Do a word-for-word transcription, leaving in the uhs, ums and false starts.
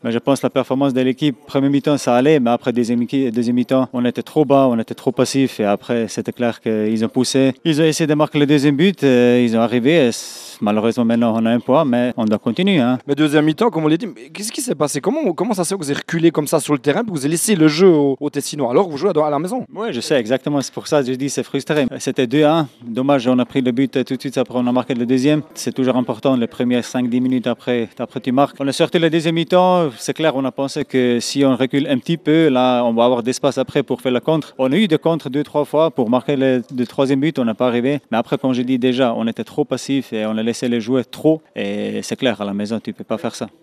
Mais je pense que la performance de l'équipe, premier mi-temps, ça allait, mais après deuxième, deuxième mi-temps, on était trop bas, on était trop passif. Et après, c'était clair qu'ils ont poussé. Ils ont essayé de marquer le deuxième but, ils ont arrivé. Malheureusement, maintenant, on a un point, mais on doit continuer. Hein. Mais deuxième mi-temps, comme on l'a dit, qu'est-ce qui s'est passé? Comment, comment ça se fait que vous avez reculé comme ça sur le terrain, que vous avez laissé le jeu aux, aux Tessinois alors que vous jouez à la maison? Oui, je sais exactement. C'est pour ça que je dis c'est frustré. C'était deux un. Dommage, on a pris le but tout de suite après, on a marqué le deuxième. C'est toujours important, les premières cinq dix minutes après, après tu marques. On a sorti le deuxième mi-temps. C'est clair, on a pensé que si on recule un petit peu, là, on va avoir d'espace après pour faire le contre. On a eu des contres deux, trois fois pour marquer le, le troisième but, on n'a pas arrivé. Mais après, comme je dis déjà, on était trop passif et on a laissé les joueurs trop. Et c'est clair, à la maison, tu ne peux pas faire ça.